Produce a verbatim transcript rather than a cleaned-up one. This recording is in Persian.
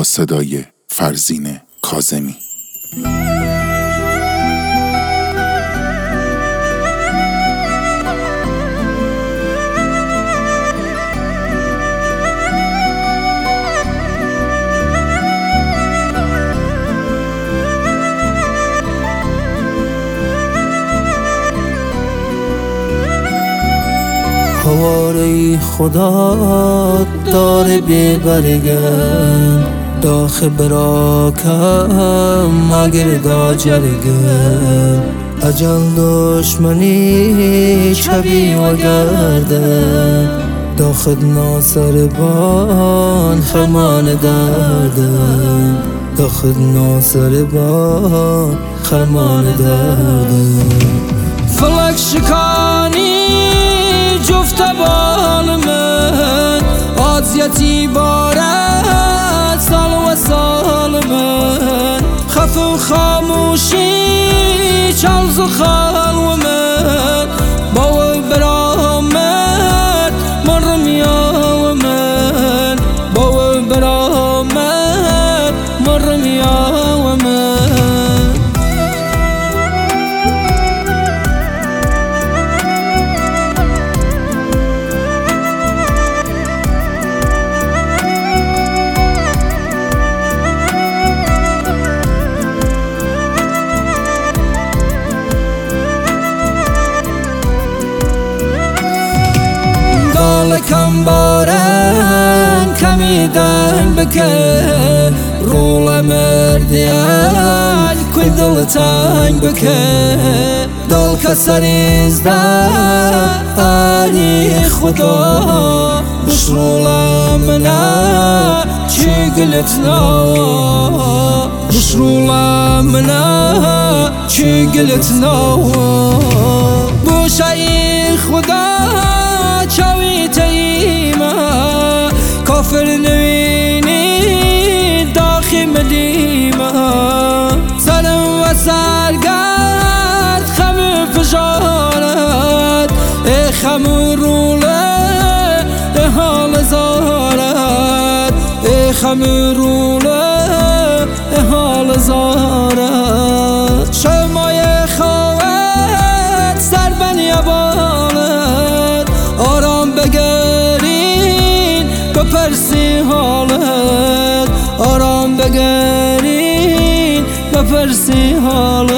با صدای فرزین کاظمی. حواره خدا داره ببرگم داخل براکم مگر دا جرگم اجل دشمنی شبی و گردم داخل ناصر بان خرمان دردم داخل ناصر بان خرمان دردم فلک شکانی جفت بال من عادیتی بارد سال و سال من خف و خاموشی چلز و خال و من با برامد مرم یا و من با برامد مرم یا و من کم بارن کمی دن بکن رول مردیان کوی دل تنگ بکن دل کسریز دن آنی خدا بش رول منا چی گلت نوا بش رول منا چی گلت نوا بوشای خدا چاوی تیما کافر نوینی داخل مدیما سلم و سرگرد خم فشارد ای خم روله ای حال زارد ای خم روله ای حال زارد شمای خواهد سر بنی بالد آرام بگرین بپرسی حالت آرام بگرین بپرسی حالت